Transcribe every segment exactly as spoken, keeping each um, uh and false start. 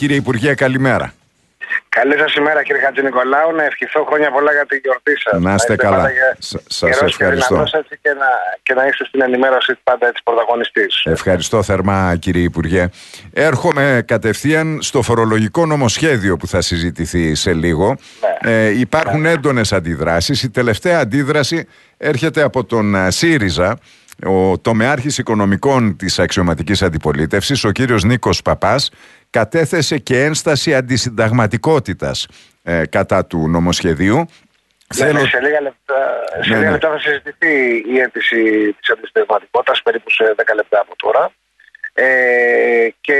Κύριε Υπουργέ, καλημέρα. Καλή σας ημέρα, κύριε Χατζηνικολάου. Να ευχηθώ χρόνια πολλά για τη γιορτή σας. Να είστε καλά. Σας ευχαριστώ. Και, και, να, και να είστε στην ενημέρωση πάντα έτσι πρωταγωνιστής. Ευχαριστώ θερμά, κύριε Υπουργέ. Έρχομαι κατευθείαν στο φορολογικό νομοσχέδιο που θα συζητηθεί σε λίγο. Ναι. Ε, υπάρχουν ναι. έντονες αντιδράσεις. Η τελευταία αντίδραση έρχεται από τον ΣΥΡΙΖΑ. Ο τομεάρχης οικονομικών της αξιωματικής αντιπολίτευσης, ο κύριος Νίκος Παπάς, κατέθεσε και ένσταση αντισυνταγματικότητας ε, κατά του νομοσχεδίου. Ναι, Θέλω... ναι, σε λίγα λεπτά, σε ναι, λίγα ναι. λεπτά θα συζητηθεί η αίτηση της αντισυνταγματικότητας, περίπου σε δέκα λεπτά από τώρα. Ε, και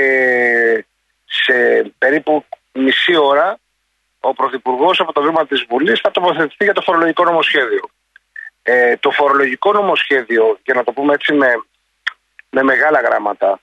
σε περίπου μισή ώρα ο Πρωθυπουργός από το βήμα της Βουλής θα τοποθετηθεί για το φορολογικό νομοσχέδιο. Ε, το φορολογικό νομοσχέδιο, για να το πούμε έτσι με, με μεγάλα γράμματα,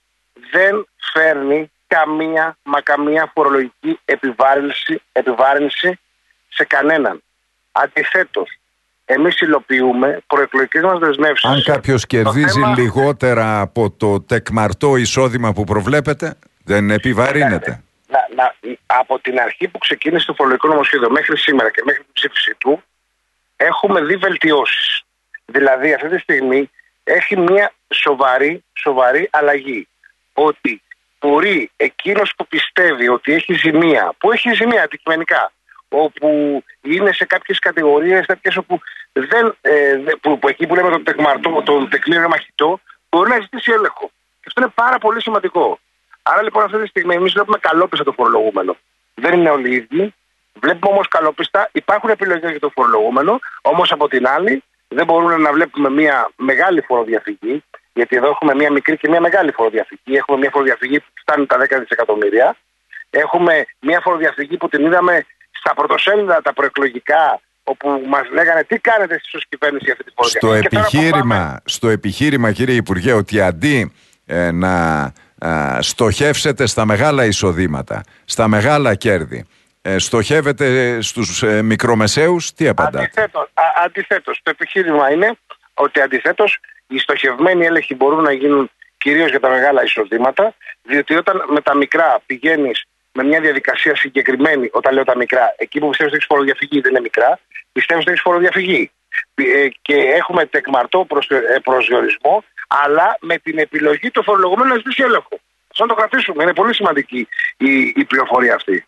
δεν φέρνει καμία μα καμία φορολογική επιβάρυνση, επιβάρυνση σε κανέναν. Αντιθέτως, εμείς υλοποιούμε προεκλογικές μας δεσμεύσεις. Αν κάποιος κερδίζει θέμα... λιγότερα από το τεκμαρτό εισόδημα που προβλέπετε, δεν επιβαρύνεται. Να, να, από την αρχή που ξεκίνησε το φορολογικό νομοσχέδιο μέχρι σήμερα και μέχρι την ψήφιση του, έχουμε δει βελτιώσεις. Δηλαδή αυτή τη στιγμή έχει μια σοβαρή, σοβαρή αλλαγή. Ότι μπορεί εκείνος που πιστεύει ότι έχει ζημία, που έχει ζημία αντικειμενικά, όπου είναι σε κάποιες κατηγορίες τέτοιες όπου δεν, ε, που, που εκεί που λέμε το τεκμαρτό, το τεκμήριο μαχητό, μπορεί να ζητήσει έλεγχο. Και αυτό είναι πάρα πολύ σημαντικό. Άρα λοιπόν αυτή τη στιγμή εμείς βλέπουμε καλόπιστα το φορολογούμενο. Δεν είναι όλοι οι ίδιοι. Βλέπουμε όμως καλόπιστα, υπάρχουν επιλογές για το φορολογούμενο, όμως από την άλλη δεν μπορούμε να βλέπουμε μια μεγάλη φοροδιαφυγή, γιατί εδώ έχουμε μια μικρή και μια μεγάλη φοροδιαφυγή. Έχουμε μια φοροδιαφυγή που φτάνει τα δέκα δισεκατομμύρια. Έχουμε μια φοροδιαφυγή που την είδαμε στα πρωτοσέλιδα τα προεκλογικά, όπου μας λέγανε τι κάνετε εσείς ως κυβέρνηση αυτή τη φοροδιαφυγή. Στο επιχείρημα, πάμε... στο επιχείρημα, κύριε Υπουργέ, ότι αντί ε, να ε, στοχεύσετε στα μεγάλα εισοδήματα, στα μεγάλα κέρδη, Ε, στοχεύετε στους ε, μικρομεσαίους, τι απαντάτε? Αντιθέτως, α, αντιθέτως, το επιχείρημα είναι ότι αντιθέτως οι στοχευμένοι έλεγχοι μπορούν να γίνουν κυρίως για τα μεγάλα εισοδήματα, διότι όταν με τα μικρά πηγαίνεις με μια διαδικασία συγκεκριμένη, όταν λέω τα μικρά, εκεί που πιστεύεις ότι έχεις φοροδιαφυγή δεν είναι μικρά, πιστεύεις ότι έχεις φοροδιαφυγή. Ε, και έχουμε τεκμαρτό προς, ε, προσδιορισμό, αλλά με την επιλογή του φορολογουμένου να ζητήσει έλεγχο. Αυτό να το κρατήσουμε. Είναι πολύ σημαντική η, η πληροφορία αυτή.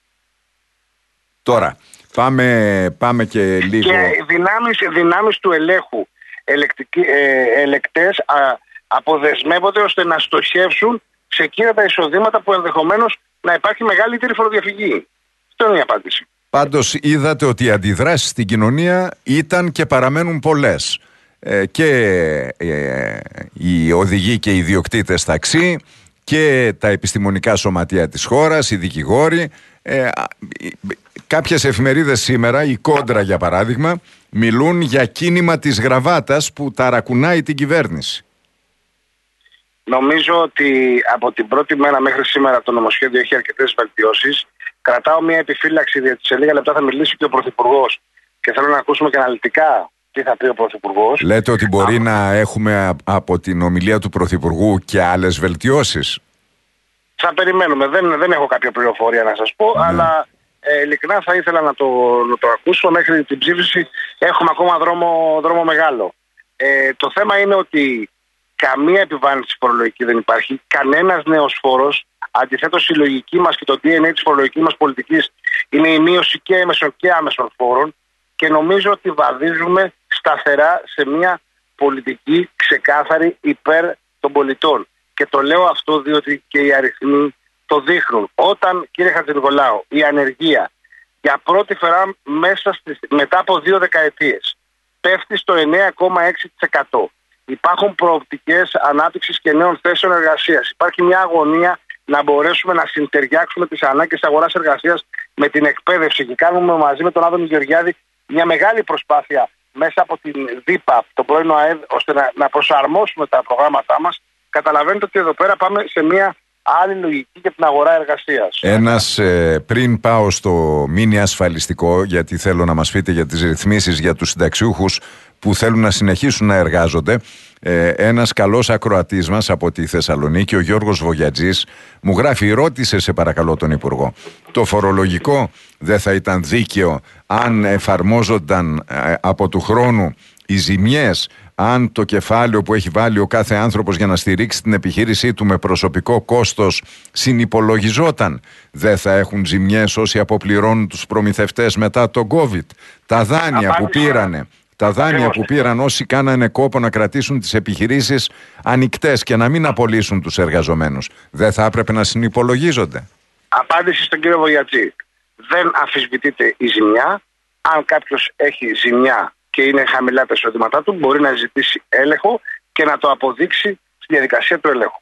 Τώρα, πάμε, πάμε και λίγο... Και δυνάμεις, δυνάμεις του ελέγχου ε, ελεκτές α, αποδεσμεύονται ώστε να στοχεύσουν σε εκείνα τα εισοδήματα που ενδεχομένως να υπάρχει μεγαλύτερη φοροδιαφυγή. Αυτό είναι η απάντηση. Πάντως είδατε ότι οι αντιδράσεις στην κοινωνία ήταν και παραμένουν πολλές. Ε, και ε, οι οδηγοί και οι ιδιοκτήτες ταξί και τα επιστημονικά σωματεία της χώρας, οι δικηγόροι. Ε, κάποιες εφημερίδες σήμερα, η Κόντρα για παράδειγμα, μιλούν για κίνημα της γραβάτας που ταρακουνάει την κυβέρνηση. Νομίζω ότι από την πρώτη μέρα μέχρι σήμερα το νομοσχέδιο έχει αρκετές βελτιώσεις. Κρατάω μια επιφύλαξη, διότι σε λίγα λεπτά θα μιλήσει και ο Πρωθυπουργός και θέλω να ακούσουμε και αναλυτικά τι θα πει ο Πρωθυπουργός. Λέτε ότι μπορεί Α... να έχουμε από την ομιλία του Πρωθυπουργού και άλλες βελτιώσεις? Θα περιμένουμε. Δεν, δεν έχω κάποια πληροφορία να σας πω, ναι. αλλά ε, ειλικρινά θα ήθελα να το, να το ακούσω. Μέχρι την ψήφιση έχουμε ακόμα δρόμο, δρόμο μεγάλο. Ε, το θέμα είναι ότι καμία επιβάρυνση φορολογική δεν υπάρχει. Κανένας νέος φόρος. Αντιθέτως, η λογική μας και το ντι εν έι της φορολογικής μας πολιτικής είναι η μείωση και έμεσων και άμεσων φόρων. Και νομίζω ότι βαδίζουμε σταθερά σε μια πολιτική ξεκάθαρη υπέρ των πολιτών. Και το λέω αυτό διότι και οι αριθμοί το δείχνουν. Όταν, κύριε Χατζηνικολάου, η ανεργία για πρώτη φορά μέσα στις, μετά από δύο δεκαετίες πέφτει στο εννέα κόμμα έξι τοις εκατό. Υπάρχουν προοπτικές ανάπτυξης και νέων θέσεων εργασίας. Υπάρχει μια αγωνία να μπορέσουμε να συντεριάξουμε τις ανάγκες της αγοράς εργασίας με την εκπαίδευση. Και κάνουμε μαζί με τον Άδωνη Γεωργιάδη μια μεγάλη προσπάθεια μέσα από την ΔΥΠΑ, τον πρώην ΑΕΔ, ώστε να, να προσαρμόσουμε τα προγράμματά μας. Καταλαβαίνετε ότι εδώ πέρα πάμε σε μια άλλη λογική για την αγορά εργασίας. Ένας, ε, πριν πάω στο μίνι ασφαλιστικό, γιατί θέλω να μας πείτε για τις ρυθμίσεις για τους συνταξιούχους που θέλουν να συνεχίσουν να εργάζονται, ε, ένας καλός ακροατής μας από τη Θεσσαλονίκη, ο Γιώργος Βογιατζής, μου γράφει, ρώτησε σε παρακαλώ τον Υπουργό, το φορολογικό δεν θα ήταν δίκαιο αν εφαρμόζονταν ε, από του χρόνου οι ζημιές, αν το κεφάλαιο που έχει βάλει ο κάθε άνθρωπος για να στηρίξει την επιχείρησή του με προσωπικό κόστος συνυπολογιζόταν? Δεν θα έχουν ζημιές όσοι αποπληρώνουν τους προμηθευτές μετά το COVID? Τα δάνεια που πήρανε, τα δάνεια που πήραν όσοι κάνανε κόπο να κρατήσουν τις επιχειρήσεις ανοιχτές και να μην απολύσουν τους εργαζομένους, δεν θα έπρεπε να συνυπολογίζονται? Απάντηση στον κύριο Βογιατζή. Δεν αμφισβητείται η ζημιά. Αν κάποιος έχει ζημιά και είναι χαμηλά τα εισοδήματά του, μπορεί να ζητήσει έλεγχο και να το αποδείξει στη διαδικασία του ελέγχου.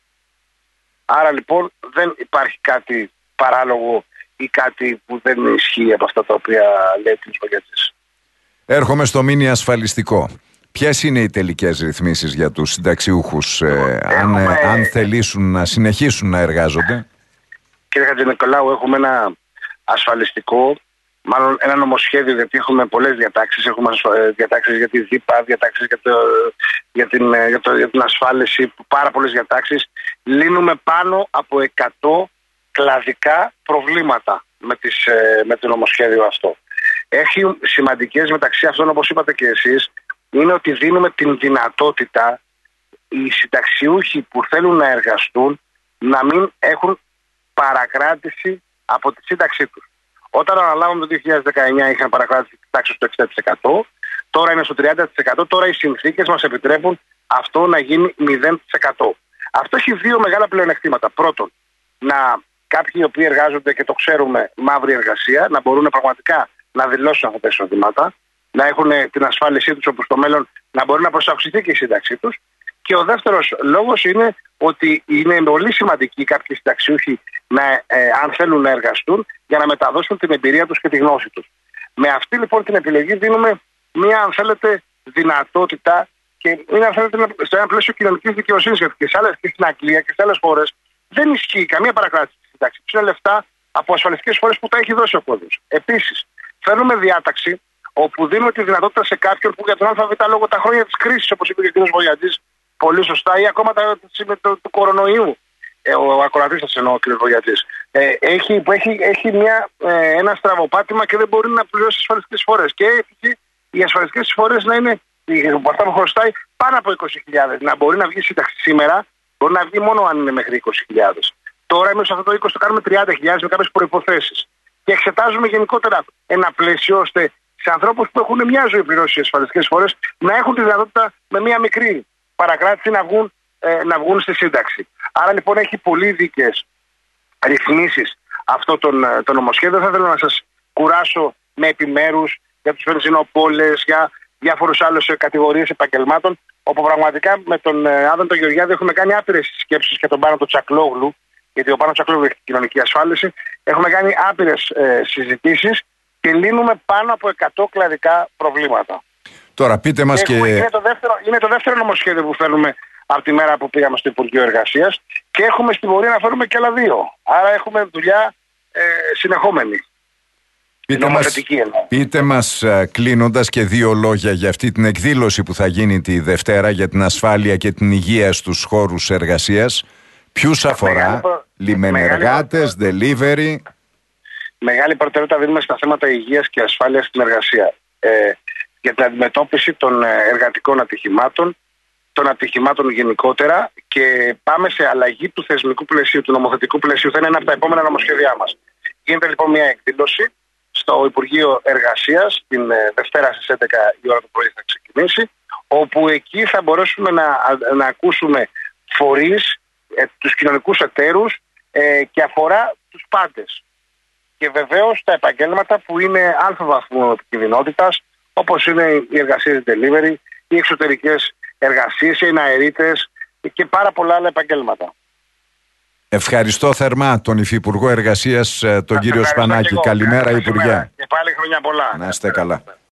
Άρα λοιπόν δεν υπάρχει κάτι παράλογο ή κάτι που δεν ισχύει από αυτά τα οποία λέει ο κ. Βογιατζής. Έρχομαι στο μίνι ασφαλιστικό. Ποιες είναι οι τελικές ρυθμίσεις για τους συνταξιούχους, ε, αν, ε, αν θελήσουν να συνεχίσουν να εργάζονται? Κύριε Χατζηνικολάου, έχουμε ένα ασφαλιστικό, μάλλον ένα νομοσχέδιο, γιατί έχουμε πολλές διατάξεις. Έχουμε διατάξεις για τη ΔΥΠΑ, διατάξεις για, το, για, την, για, το, για την ασφάλιση, πάρα πολλές διατάξεις. Λύνουμε πάνω από εκατό κλαδικά προβλήματα με, τις, με το νομοσχέδιο αυτό. Έχει σημαντικές μεταξύ αυτών, όπως είπατε και εσείς, είναι ότι δίνουμε την δυνατότητα οι συνταξιούχοι που θέλουν να εργαστούν να μην έχουν παρακράτηση από τη σύνταξή τους. Όταν αναλάβαμε το δύο χιλιάδες δεκαεννιά είχαν παρακράτηση της τάξης του εξήντα τοις εκατό, τώρα είναι στο τριάντα τοις εκατό, τώρα οι συνθήκες μας επιτρέπουν αυτό να γίνει μηδέν τοις εκατό. Αυτό έχει δύο μεγάλα πλεονεκτήματα. Πρώτον, να κάποιοι οι οποίοι εργάζονται και το ξέρουμε μαύρη εργασία, να μπορούν πραγματικά να δηλώσουν αυτά τα εισοδήματα, να έχουν την ασφάλισή τους, όπου στο μέλλον να μπορεί να προσαυξηθεί και η σύνταξή τους. Και ο δεύτερος λόγος είναι ότι είναι πολύ σημαντικοί κάποιοι συνταξιούχοι να, ε, αν θέλουν να εργαστούν, για να μεταδώσουν την εμπειρία τους και τη γνώση τους. Με αυτή λοιπόν την επιλογή δίνουμε μια, αν θέλετε, δυνατότητα και είναι, αν θέλετε, σε ένα πλαίσιο κοινωνικής δικαιοσύνης, γιατί και, σε άλλες, και στην Αγγλία και σε άλλες χώρες δεν ισχύει καμία παρακράτηση της συντάξης. Είναι λεφτά από ασφαλιστικές χώρες που τα έχει δώσει ο κόσμος. Επίσης, θέλουμε διάταξη όπου δίνουμε τη δυνατότητα σε κάποιον που για τον ΑΒ λόγω τα χρόνια της κρίσης, όπως είπε και ο κ. Βογιατζής πολύ σωστά, ή ακόμα τα, με το, του κορονοϊού, ε, ο ακροατής σας εννοώ, κ. Βογιατζής, ε, έχει, που έχει, έχει μια, ε, ένα στραβοπάτημα και δεν μπορεί να πληρώσει ασφαλιστικές φορές. Και έχει οι ασφαλιστικές φορές να είναι, από αυτά που χρωστάει, πάνω από είκοσι χιλιάδες. Να μπορεί να βγει σύνταξη σήμερα, μπορεί να βγει μόνο αν είναι μέχρι είκοσι χιλιάδες. Τώρα εμείς αυτό το είκοσι το κάνουμε τριάντα χιλιάδες με κάποιες προϋποθέσεις. Και εξετάζουμε γενικότερα ένα πλαίσιο ώστε σε ανθρώπους που έχουν μια ζωή πληρώσει ασφαλιστικές φορές να έχουν τη δυνατότητα με μια μικρή παρακράτηση να βγουν, ε, να βγουν στη σύνταξη. Άρα λοιπόν έχει πολύ δίκαιες ρυθμίσεις αυτό το, το νομοσχέδιο. Θα ήθελα να σας κουράσω με επιμέρους για τους βενζινοπόλες, για διάφορους άλλους κατηγορίες επαγγελμάτων, όπου πραγματικά με τον Άδων τον Γεωργιάδη έχουμε κάνει άπειρες σκέψεις και τον Πάνο τον Τσακλόγλου, γιατί ο Πάνο Τσακλόγλου έχει κοινωνική ασφάλιση. Έχουμε κάνει άπειρες ε, συζητήσεις και λύνουμε πάνω από εκατό κλαδικά προβλήματα. Τώρα πείτε μας και... και... Είναι, το δεύτερο, είναι το δεύτερο νομοσχέδιο που φέρνουμε από τη μέρα που πήγαμε στο Υπουργείο Εργασίας και έχουμε στην πορεία να φέρουμε και άλλα δύο. Άρα έχουμε δουλειά ε, συνεχόμενη. Πείτε μας, πείτε μας κλείνοντας και δύο λόγια για αυτή την εκδήλωση που θα γίνει τη Δευτέρα για την ασφάλεια και την υγεία στους χώρους εργασίας. Ποιους αφορά? Λιμενεργάτες, delivery? Μεγάλη προτεραιότητα δίνουμε στα θέματα υγείας και ασφάλειας στην εργασία. Ε, για την αντιμετώπιση των εργατικών ατυχημάτων, των ατυχημάτων γενικότερα, και πάμε σε αλλαγή του θεσμικού πλαισίου, του νομοθετικού πλαισίου. Θα είναι ένα από τα επόμενα νομοσχέδιά μας. Γίνεται λοιπόν μια εκδήλωση στο Υπουργείο Εργασίας την Δευτέρα στις έντεκα η ώρα το πρωί θα ξεκινήσει, όπου εκεί θα μπορέσουμε να, να ακούσουμε φορείς, ε, τους κοινωνικούς εταίρους ε, και αφορά τους πάντες. Και βεβαίως τα επαγγέλματα που είναι αλφα βαθμού επικινδυνότητας, όπως είναι οι εργασίες delivery, οι εξωτερικές εργασίες, οι εναερίτες και πάρα πολλά άλλα επαγγέλματα. Ευχαριστώ θερμά τον Υφυπουργό Εργασίας, τον κύριο Σπανάκη. Καλημέρα, Υπουργέ. Και πάλι χρόνια πολλά. Να είστε καλά.